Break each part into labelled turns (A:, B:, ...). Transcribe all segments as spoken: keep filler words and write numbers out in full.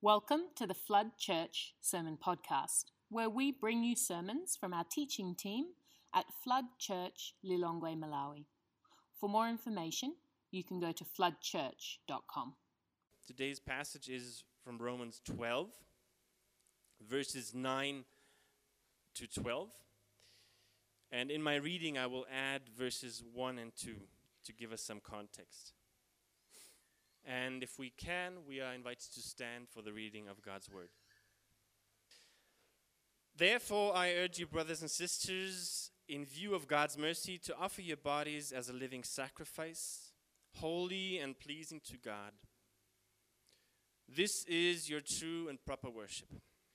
A: Welcome to the Flood Church Sermon Podcast, where we bring you sermons from our teaching team at Flood Church, Lilongwe, Malawi. For more information, you can go to flood church dot com.
B: Today's passage is from Romans twelve, verses nine to twelve. And in my reading, I will add verses one and two to give us some context. And if we can, we are invited to stand for the reading of God's word. Therefore, I urge you, brothers and sisters, in view of God's mercy, to offer your bodies as a living sacrifice, holy and pleasing to God. This is your true and proper worship.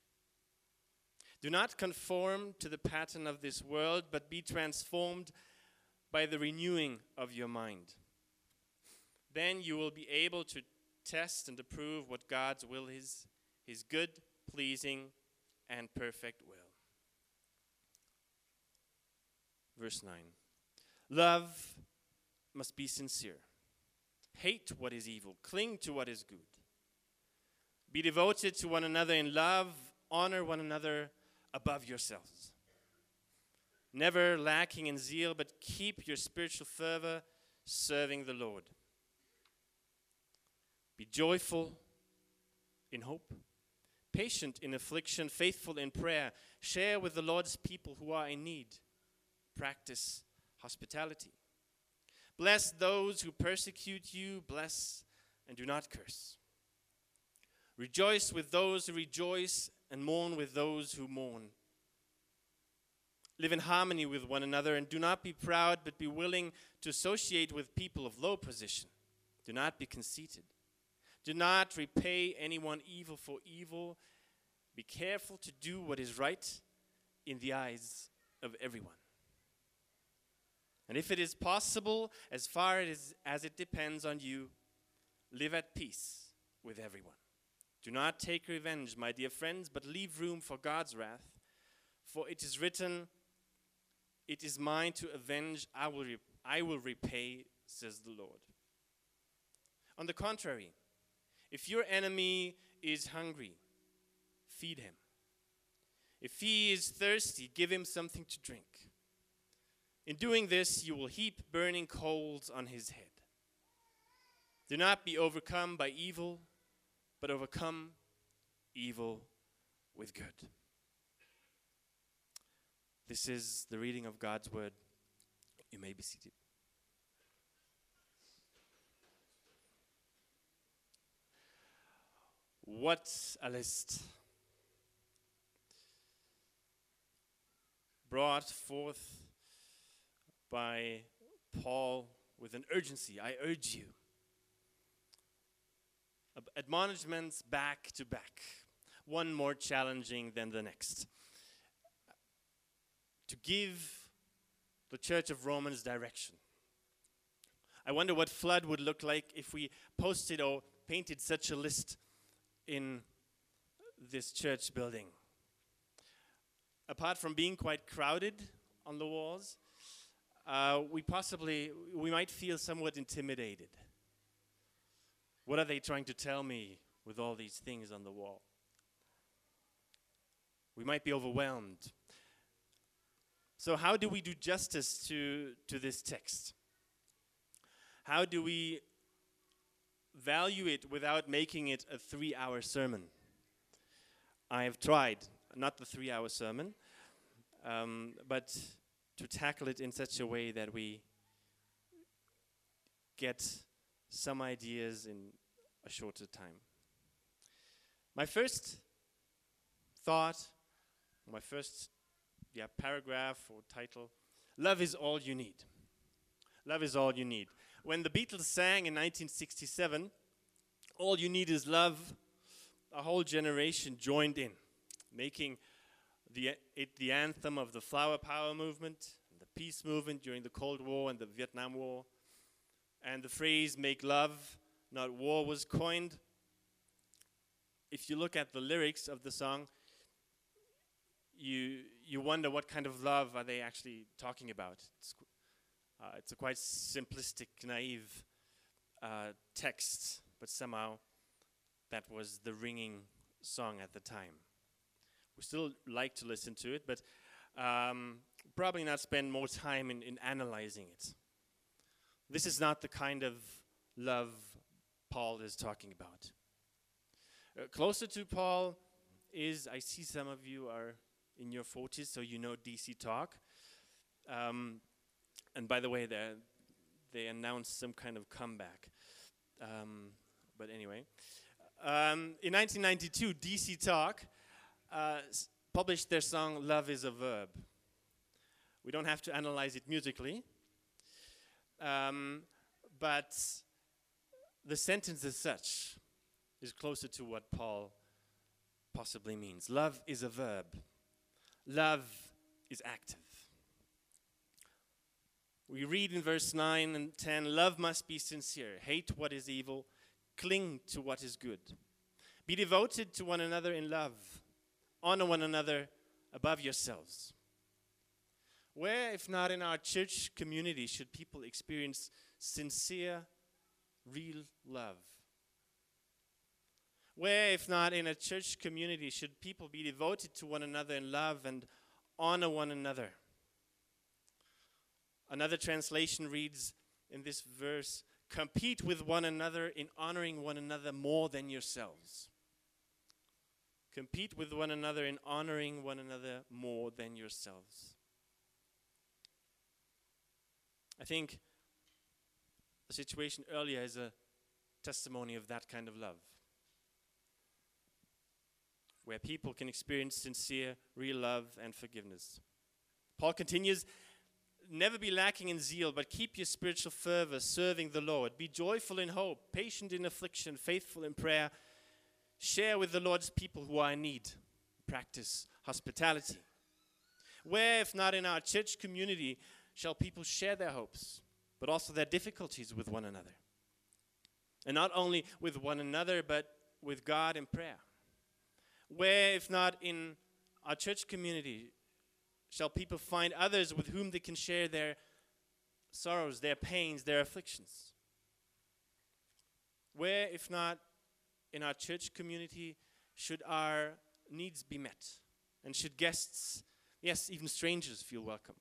B: Do not conform to the pattern of this world, but be transformed by the renewing of your mind. Then you will be able to test and approve what God's will is, his good, pleasing, and perfect will. Verse nine. Love must be sincere. Hate what is evil. Cling to what is good. Be devoted to one another in love. Honor one another above yourselves. Never lacking in zeal, but keep your spiritual fervor serving the Lord. Be joyful in hope, patient in affliction, faithful in prayer. Share with the Lord's people who are in need. Practice hospitality. Bless those who persecute you. Bless and do not curse. Rejoice with those who rejoice and mourn with those who mourn. Live in harmony with one another and do not be proud, but be willing to associate with people of low position. Do not be conceited. Do not repay anyone evil for evil. Be careful to do what is right in the eyes of everyone. And if it is possible, as far as, as it depends on you, live at peace with everyone. Do not take revenge, my dear friends, but leave room for God's wrath. For it is written, "It is mine to avenge, I will, re- I will repay, says the Lord." On the contrary, if your enemy is hungry, feed him. If he is thirsty, give him something to drink. In doing this, you will heap burning coals on his head. Do not be overcome by evil, but overcome evil with good. This is the reading of God's word. You may be seated. What a list. Brought forth by Paul with an urgency. I urge you. Admonishments back to back. One more challenging than the next. To give the Church of Romans direction. I wonder what Flood would look like if we posted or painted such a list in this church building. Apart from being quite crowded on the walls, uh, we possibly, we might feel somewhat intimidated. What are they trying to tell me with all these things on the wall? We might be overwhelmed. So how do we do justice to, to this text? How do we value it without making it a three-hour sermon? I have tried, not the three-hour sermon, um, but to tackle it in such a way that we get some ideas in a shorter time. My first thought, my first yeah, paragraph or title, love is all you need. Love is all you need. When the Beatles sang in nineteen sixty-seven, all you need is love, a whole generation joined in, making the, it the anthem of the flower power movement, the peace movement during the Cold War and the Vietnam War. And the phrase, "make love, not war," was coined. If you look at the lyrics of the song, you you wonder what kind of love are they actually talking about. It's, uh, it's a quite simplistic, naive uh, text, but somehow that was the ringing song at the time. We still like to listen to it, but um, probably not spend more time in, in analyzing it. This is not the kind of love Paul is talking about. Uh, closer to Paul is, I see some of you are in your forties, so you know D C Talk. Um, and by the way, they announced some kind of comeback. Um, but anyway, um, in nineteen ninety-two, D C Talk uh, s- published their song "Love Is a Verb." We don't have to analyze it musically, um, but the sentence as such is closer to what Paul possibly means. Love is a verb. Love is active. We read in verse nine and ten, love must be sincere. Hate what is evil. Cling to what is good. Be devoted to one another in love. Honor one another above yourselves. Where, if not in our church community, should people experience sincere, real love? Where, if not in a church community, should people be devoted to one another in love and honor one another? Another translation reads in this verse, compete with one another in honoring one another more than yourselves. Compete with one another in honoring one another more than yourselves. I think the situation earlier is a testimony of that kind of love, where people can experience sincere, real love and forgiveness. Paul continues, never be lacking in zeal, but keep your spiritual fervor serving the Lord. Be joyful in hope, patient in affliction, faithful in prayer. Share with the Lord's people who are in need. Practice hospitality. Where, if not in our church community, shall people share their hopes, but also their difficulties with one another? And not only with one another, but with God in prayer. Where, if not in our church community, shall people find others with whom they can share their sorrows, their pains, their afflictions? Where, if not in our church community, should our needs be met? And should guests, yes, even strangers, feel welcome?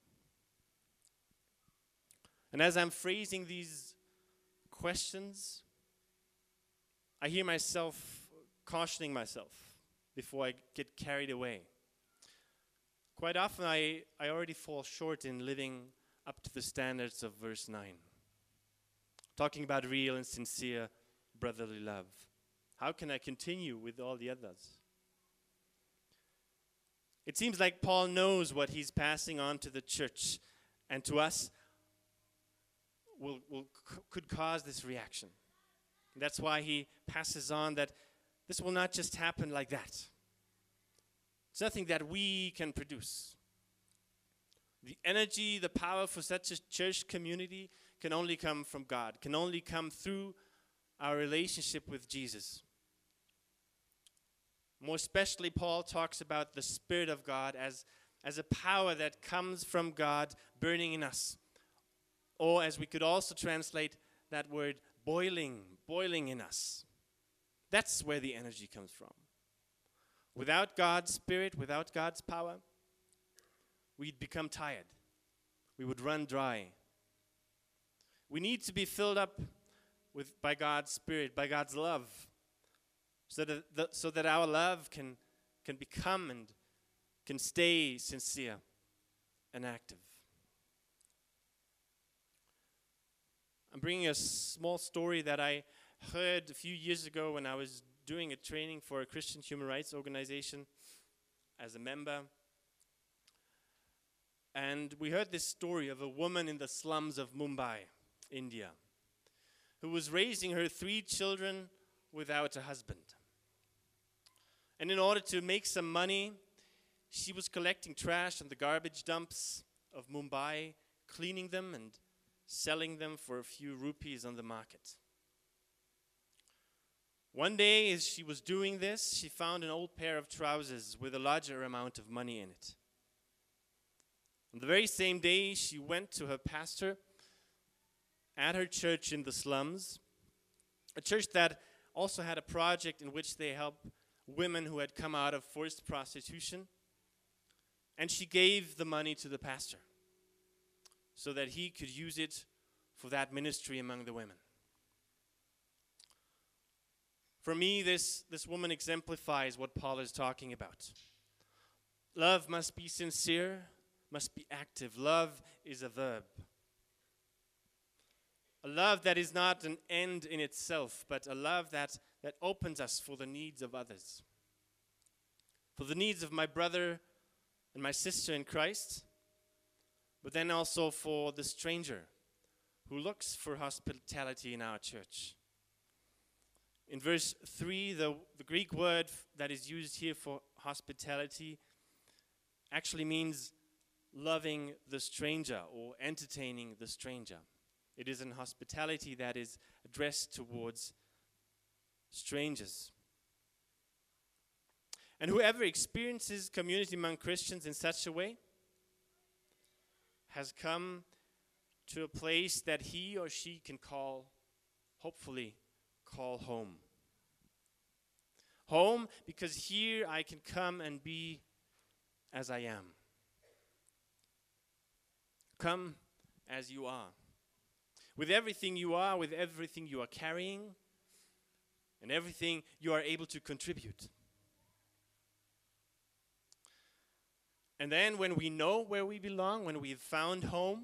B: And as I'm phrasing these questions, I hear myself cautioning myself before I get carried away. Quite often I, I already fall short in living up to the standards of verse nine. Talking about real and sincere brotherly love. How can I continue with all the others? It seems like Paul knows what he's passing on to the church and to us will, will c- could cause this reaction. That's why he passes on that this will not just happen like that. It's nothing that we can produce. The energy, the power for such a church community can only come from God, can only come through our relationship with Jesus. More especially, Paul talks about the Spirit of God as, as a power that comes from God burning in us. Or as we could also translate that word, boiling, boiling in us. That's where the energy comes from. Without God's Spirit, without God's power, we'd become tired. We would run dry. We need to be filled up with by God's Spirit, by God's love, so that the, so that our love can can become and can stay sincere and active. I'm bringing a small story that I heard a few years ago when I was doing a training for a Christian human rights organization as a member. And we heard this story of a woman in the slums of Mumbai, India, who was raising her three children without a husband. And in order to make some money, she was collecting trash on the garbage dumps of Mumbai, cleaning them and selling them for a few rupees on the market. One day, as she was doing this, she found an old pair of trousers with a larger amount of money in it. On the very same day, she went to her pastor at her church in the slums, a church that also had a project in which they help women who had come out of forced prostitution, and she gave the money to the pastor so that he could use it for that ministry among the women. For me, this, this woman exemplifies what Paul is talking about. Love must be sincere, must be active. Love is a verb. A love that is not an end in itself, but a love that, that opens us for the needs of others. For the needs of my brother and my sister in Christ, but then also for the stranger who looks for hospitality in our church. In verse three, the, the Greek word f- that is used here for hospitality actually means loving the stranger or entertaining the stranger. It is an hospitality that is addressed towards strangers. And whoever experiences community among Christians in such a way has come to a place that he or she can call, hopefully, call home. Home, because here I can come and be as I am. Come as you are. With everything you are, with everything you are carrying, and everything you are able to contribute. And then when we know where we belong, when we've found home,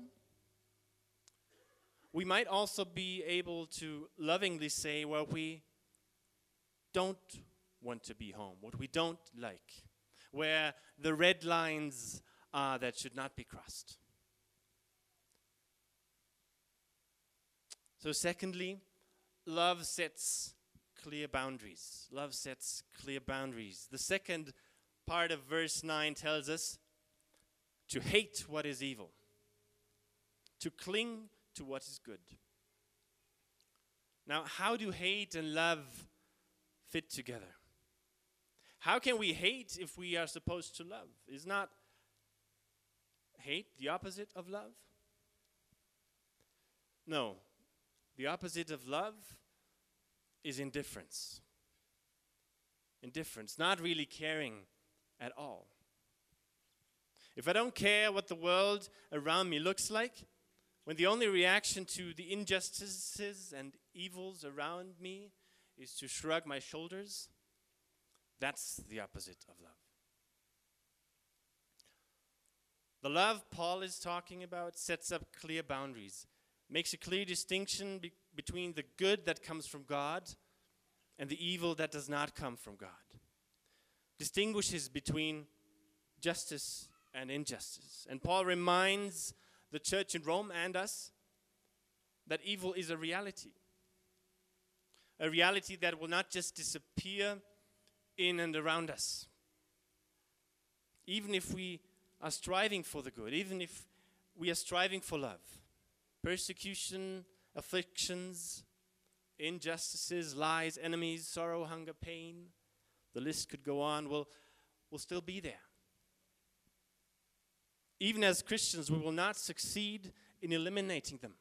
B: we might also be able to lovingly say where we don't want to be home, what we don't like, where the red lines are that should not be crossed. So secondly, love sets clear boundaries. Love sets clear boundaries. The second part of verse nine tells us to hate what is evil, to cling to what is good. Now, how do hate and love fit together? How can we hate if we are supposed to love? Is not hate the opposite of love? No. The opposite of love is indifference. Indifference, not really caring at all. If I don't care what the world around me looks like, when the only reaction to the injustices and evils around me is to shrug my shoulders, that's the opposite of love. The love Paul is talking about sets up clear boundaries, makes a clear distinction be- between the good that comes from God and the evil that does not come from God. Distinguishes between justice and injustice. And Paul reminds the church in Rome and us that evil is a reality. A reality that will not just disappear in and around us. Even if we are striving for the good, even if we are striving for love. Persecution, afflictions, injustices, lies, enemies, sorrow, hunger, pain, the list could go on, will, will still be there. Even as Christians, we will not succeed in eliminating them,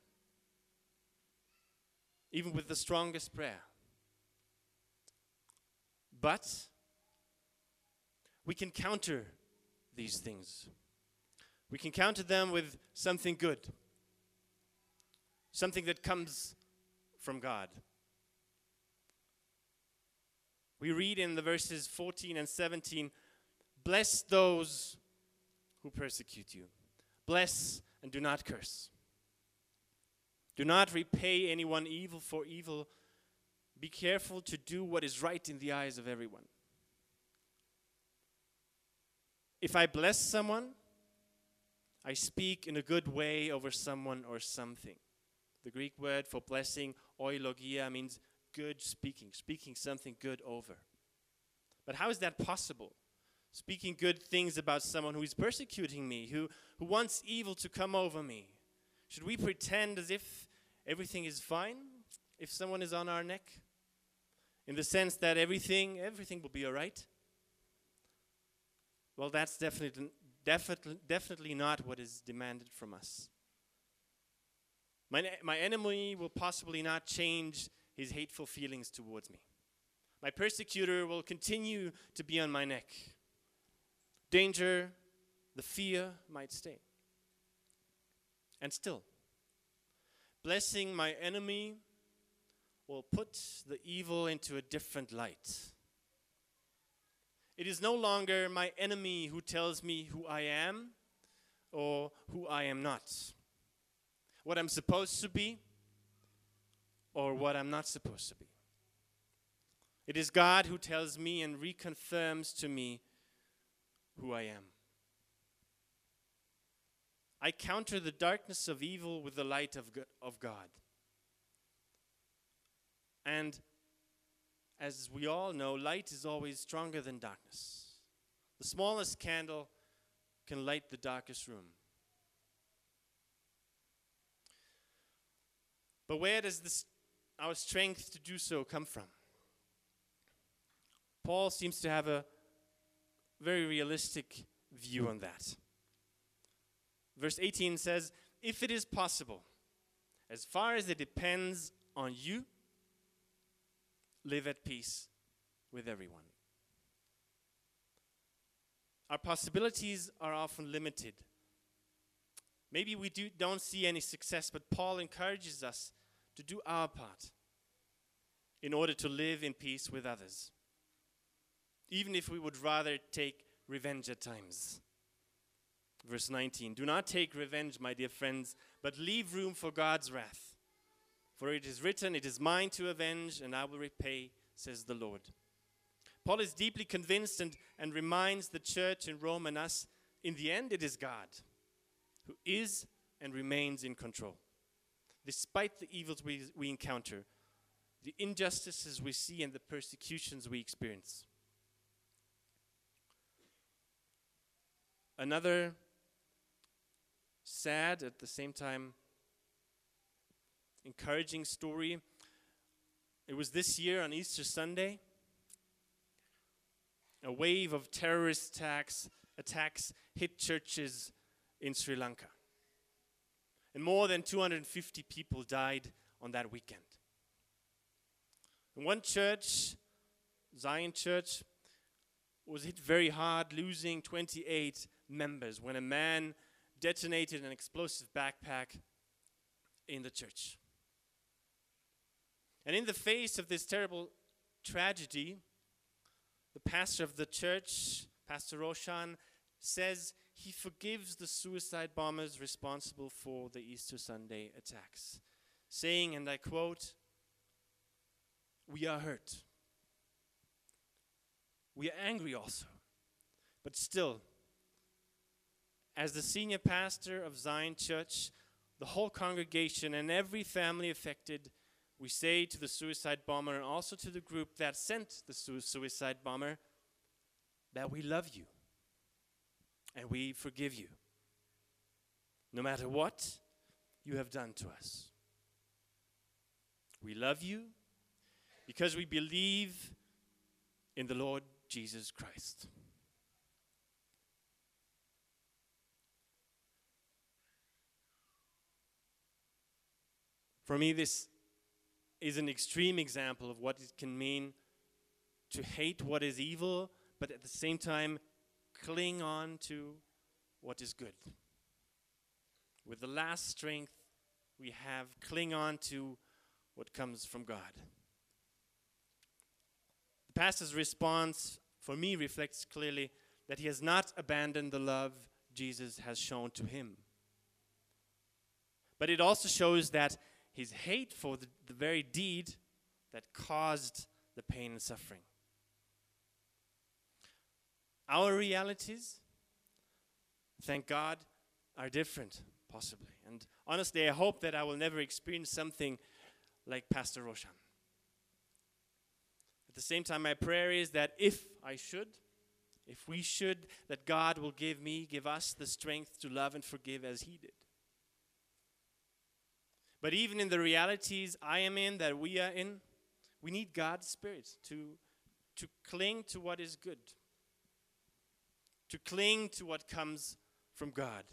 B: even with the strongest prayer. But we can counter these things. We can counter them with something good, something that comes from God. We read in the verses fourteen and seventeen, bless those who persecute you. Bless and do not curse. Do not repay anyone evil for evil. Be careful to do what is right in the eyes of everyone. If I bless someone, I speak in a good way over someone or something. The Greek word for blessing, oilogia, means good speaking, speaking something good over. But how is that possible? Speaking good things about someone who is persecuting me, who, who wants evil to come over me. Should we pretend as if everything is fine if someone is on our neck? In the sense that everything, everything will be all right? Well, that's definitely, definitely, definitely not what is demanded from us. My, my enemy will possibly not change his hateful feelings towards me. My persecutor will continue to be on my neck. Danger, the fear might stay. And still, blessing my enemy will put the evil into a different light. It is no longer my enemy who tells me who I am or who I am not, what I'm supposed to be or what I'm not supposed to be. It is God who tells me and reconfirms to me who I am. I counter the darkness of evil with the light of of God. And as we all know, light is always stronger than darkness. The smallest candle can light the darkest room. But where does this, our strength to do so come from? Paul seems to have a very realistic view on that. Verse eighteen says, if it is possible, as far as it depends on you, live at peace with everyone. Our possibilities are often limited. Maybe we do, don't see any success, but Paul encourages us to do our part in order to live in peace with others, even if we would rather take revenge at times. Verse nineteen, do not take revenge, my dear friends, but leave room for God's wrath. For it is written, it is mine to avenge, and I will repay, says the Lord. Paul is deeply convinced and, and reminds the church in Rome and us, in the end it is God who is and remains in control. Despite the evils we, we encounter, the injustices we see, and the persecutions we experience. Another sad, at the same time encouraging story. It was this year on Easter Sunday. A wave of terrorist attacks, attacks hit churches in Sri Lanka. And more than two hundred fifty people died on that weekend. And one church, Zion Church, was hit very hard, losing twenty-eight members when a man detonated an explosive backpack in the church. And in the face of this terrible tragedy, the pastor of the church, Pastor Roshan, says he forgives the suicide bombers responsible for the Easter Sunday attacks, saying, and I quote, "We are hurt. We are angry also, but still, as the senior pastor of Zion Church, the whole congregation and every family affected, we say to the suicide bomber and also to the group that sent the su- suicide bomber that we love you and we forgive you, no matter what you have done to us. We love you because we believe in the Lord Jesus Christ." For me, this is an extreme example of what it can mean to hate what is evil, but at the same time cling on to what is good. With the last strength we have, cling on to what comes from God. The pastor's response, for me, reflects clearly that he has not abandoned the love Jesus has shown to him. But it also shows that his hate for the, the very deed that caused the pain and suffering. Our realities, thank God, are different, possibly. And honestly, I hope that I will never experience something like Pastor Roshan. At the same time, my prayer is that if I should, if we should, that God will give me, give us the strength to love and forgive as he did. But even in the realities I am in, that we are in, we need God's Spirit to, to cling to what is good, to cling to what comes from God.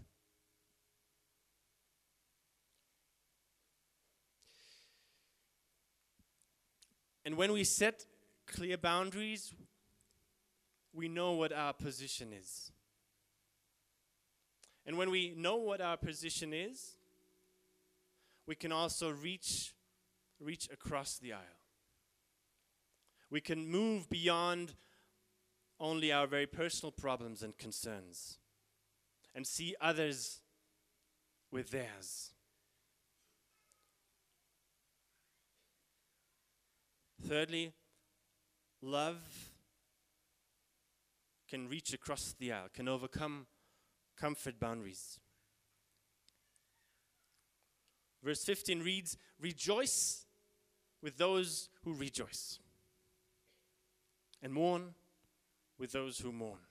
B: And when we set clear boundaries, we know what our position is. And when we know what our position is, we can also reach, reach across the aisle. We can move beyond only our very personal problems and concerns and see others with theirs. Thirdly, love can reach across the aisle, can overcome comfort boundaries. Verse fifteen reads, "Rejoice with those who rejoice, and mourn with those who mourn."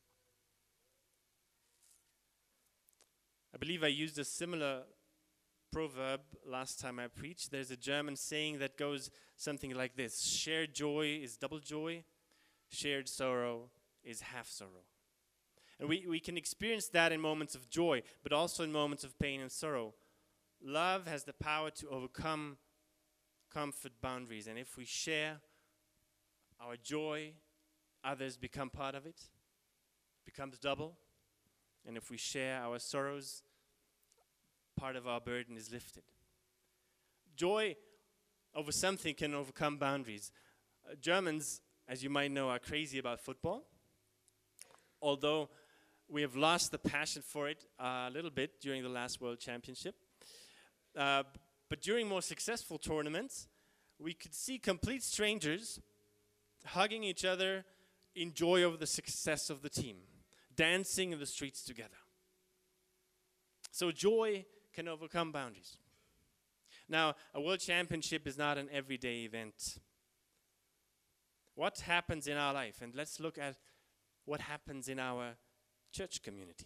B: I believe I used a similar proverb last time I preached. There's a German saying that goes something like this: shared joy is double joy, shared sorrow is half sorrow. And we, we can experience that in moments of joy, but also in moments of pain and sorrow. Love has the power to overcome comfort boundaries. And if we share our joy, others become part of it, becomes double. And if we share our sorrows, part of our burden is lifted. Joy over something can overcome boundaries. Uh, Germans, as you might know, are crazy about football. Although we have lost the passion for it uh, a little bit during the last World Championship. Uh, but during more successful tournaments, we could see complete strangers hugging each other in joy over the success of the team, dancing in the streets together. So joy can overcome boundaries. Now, a World Championship is not an everyday event. What happens in our life? And let's look at what happens in our church community.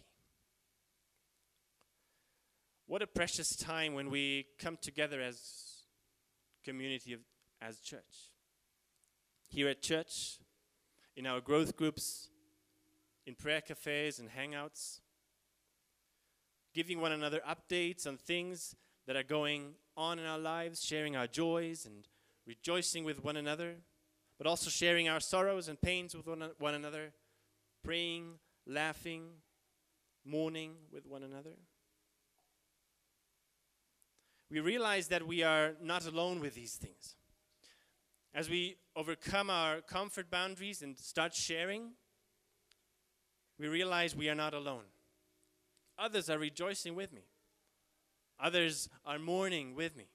B: What a precious time when we come together as community, of, as church. Here at church, in our growth groups, in prayer cafes and hangouts, giving one another updates on things that are going on in our lives, sharing our joys and rejoicing with one another, but also sharing our sorrows and pains with one, one another, praying, laughing, mourning with one another. We realize that we are not alone with these things. As we overcome our comfort boundaries and start sharing, we realize we are not alone. Others are rejoicing with me. Others are mourning with me.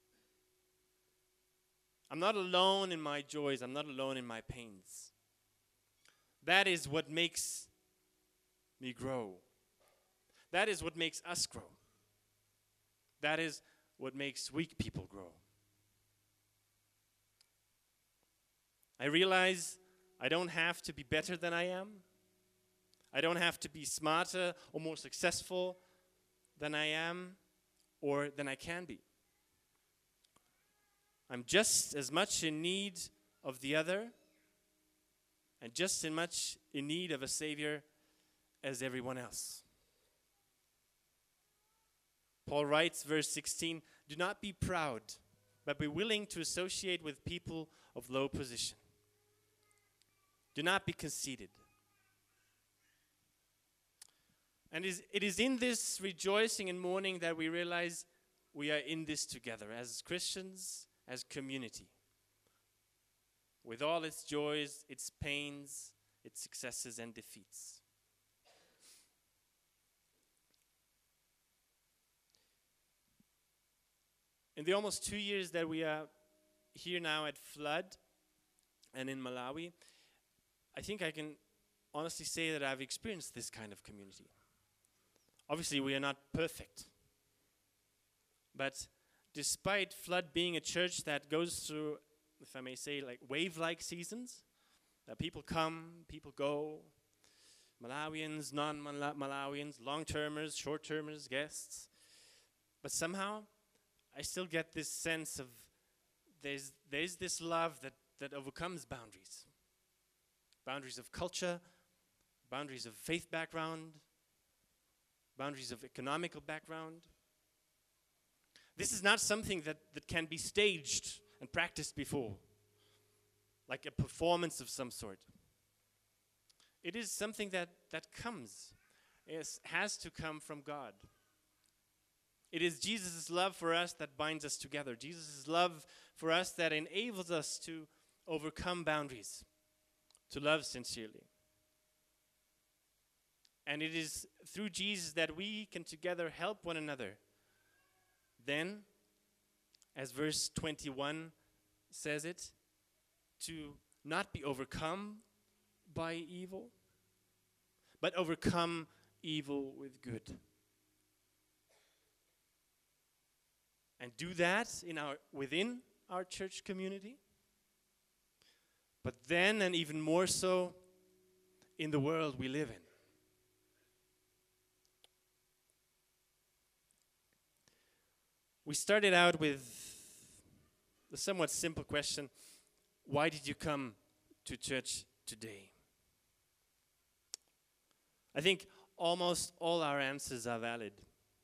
B: I'm not alone in my joys. I'm not alone in my pains. That is what makes me grow. That is what makes us grow. That is what makes weak people grow. I realize I don't have to be better than I am. I don't have to be smarter or more successful than I am or than I can be. I'm just as much in need of the other and just as much in need of a Savior as everyone else. Paul writes, verse sixteen, "Do not be proud, but be willing to associate with people of low position. Do not be conceited." And it is in this rejoicing and mourning that we realize we are in this together as Christians, as community. With all its joys, its pains, its successes and defeats. In the almost two years that we are here now at Flood and in Malawi, I think I can honestly say that I've experienced this kind of community. Obviously, we are not perfect. But despite Flood being a church that goes through, if I may say, like wave-like seasons, uh, people come, people go, Malawians, non-Malawians, long-termers, short-termers, guests. But somehow, I still get this sense of there's, there's this love that, that overcomes boundaries. Boundaries of culture, boundaries of faith background, boundaries of economical background. This is not something that, that can be staged and practiced before. like a performance of some sort. It is something that, that comes, is, has to come from God. It is Jesus' love for us that binds us together. Jesus' love for us that enables us to overcome boundaries, to love sincerely. And it is through Jesus that we can together help one another. Then, as verse twenty-one says it, to not be overcome by evil, but overcome evil with good. And do that in our within our church community, but then and even more so in the world we live in. We started out with the somewhat simple question, why did you come to church today? I think almost all our answers are valid.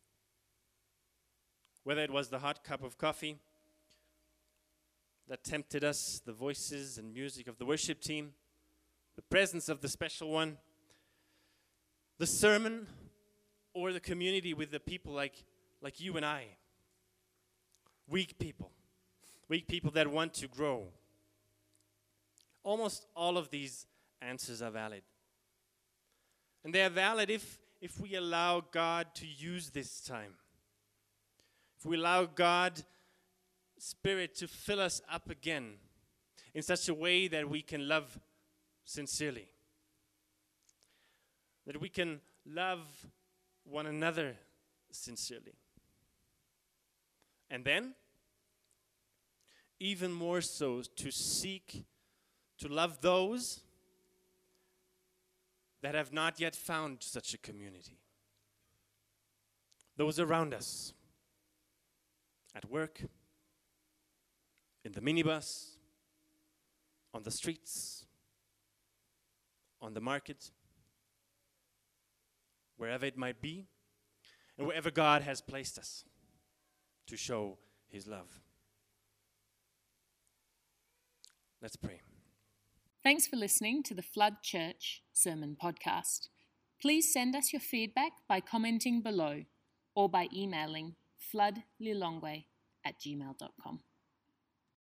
B: Whether it was the hot cup of coffee that tempted us, the voices and music of the worship team, the presence of the special one, the sermon, or the community with the people like, like you and I. Weak people. Weak people that want to grow. Almost all of these answers are valid. And they are valid if, if we allow God to use this time. If we allow God's Spirit to fill us up again in such a way that we can love sincerely. That we can love one another sincerely. And then, even more so, to seek to love those that have not yet found such a community. Those around us. At work, in the minibus, on the streets, on the market, wherever it might be, and wherever God has placed us to show His love. Let's pray.
A: Thanks for listening to the Flood Church Sermon Podcast. Please send us your feedback by commenting below or by emailing floodlilongwe at gmail dot com.